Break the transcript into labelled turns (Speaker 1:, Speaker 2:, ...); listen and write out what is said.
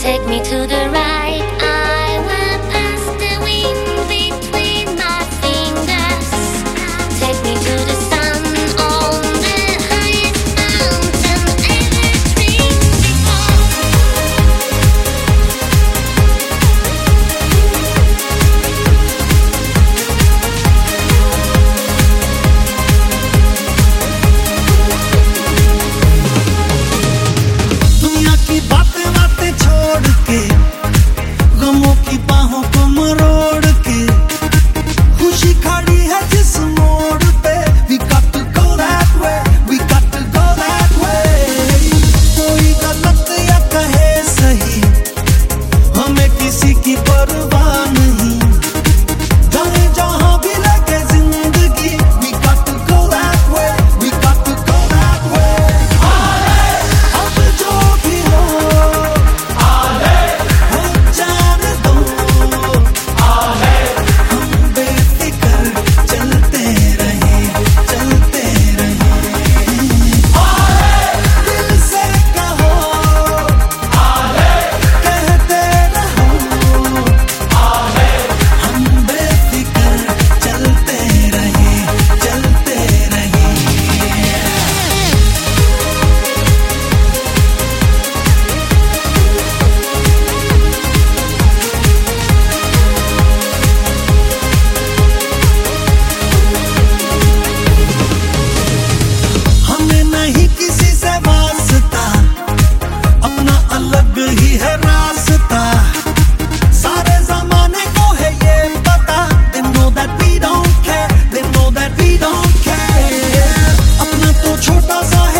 Speaker 1: Take me to the right, I will pass the wind between my fingers. Take me to the sun on the highest mountain ever dreamed before.
Speaker 2: दुनिया की बातें बातें छोड़ के, गमों की बाहों को मरोड़ के, खुशी खड़ी है जिस मोड़ पे, we got to go that way, we got to go that way. कोई गलत या कहे सही, हमें किसी की परवाह नहीं, जाने जहां भी लगे जिंदगी, we got to go that way, we got to go that way. अब जो भी हो जाने दो, हम बेफिक्र चलते रहे, चलते रहे। दिल से कहो, कहते रहो, हम बेफिक्र चलते रहे, चलते रहे। हमें नहीं किसी से वास्ता, अपना अलग ही है रास्ता, सारे जमाने को है ये पता, they know that we don't care, they know that we don't care. अपना तो छोटा सा है